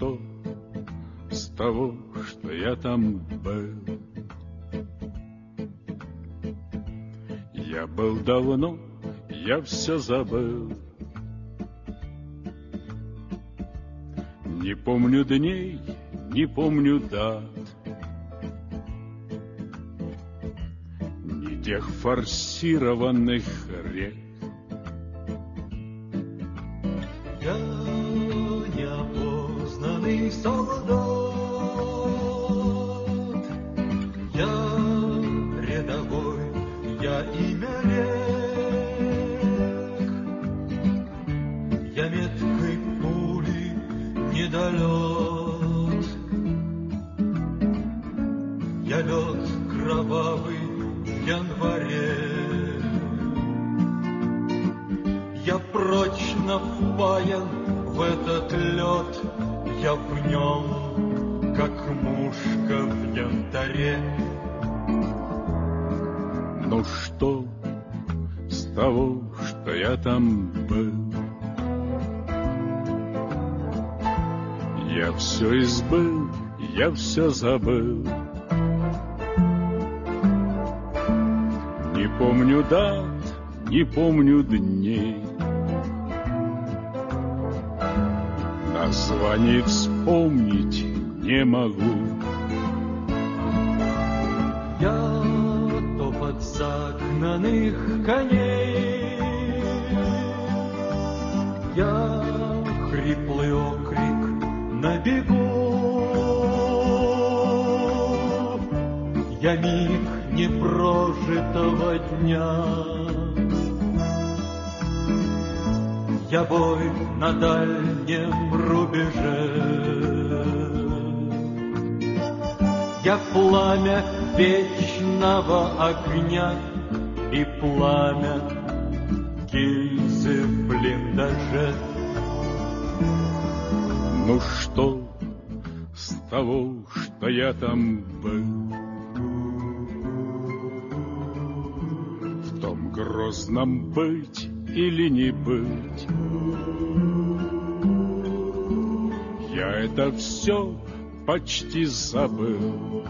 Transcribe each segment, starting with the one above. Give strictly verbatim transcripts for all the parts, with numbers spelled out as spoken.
что с того, что я там был? Я был давно, я все забыл. Не помню дней, не помню дат, ни тех форсированных рек. Я неопознанный солдат, я рядовой, я имя рек, я меткой пули недолет, я лед кровавый в январе. Я прочно впаян в этот лед, я в нем, как мушка в янтаре. Ну что с того, что я там был? Я все избыл, я все забыл. Не помню дат, не помню дней, названий вспомнить не могу. Я топот загнанных коней, я хриплый окрик на бегу, я миг непрожитого дня, я бой на дальнем рубеже, я пламя вечного огня и пламя гильзы в блиндаже. Ну что с того, что я там был? В том грозном быть или не быть? Я это все почти забыл.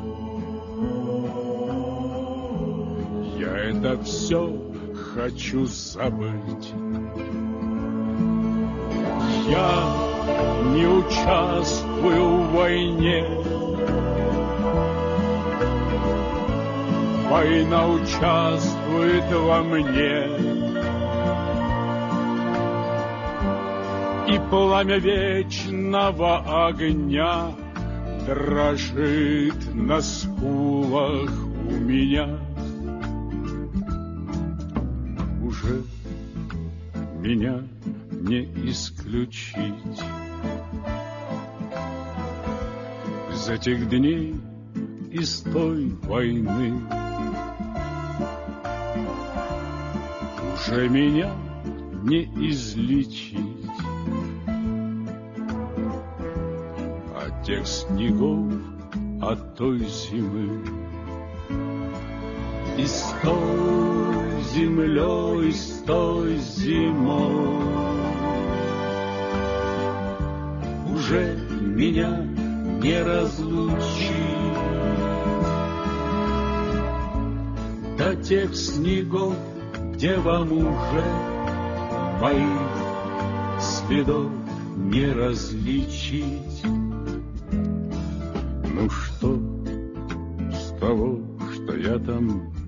Я это все хочу забыть. Я не участвую в войне, война участвует во мне, и пламя вечного огня дрожит на скулах у меня. Уже меня не исключить из этих дней, из той войны. Уже меня не излечить от тех снегов, от той зимы. И с той землей, с той зимой уже меня не разлучить до тех снегов, где вам уже моих следов не различить. Ну что с того, что я там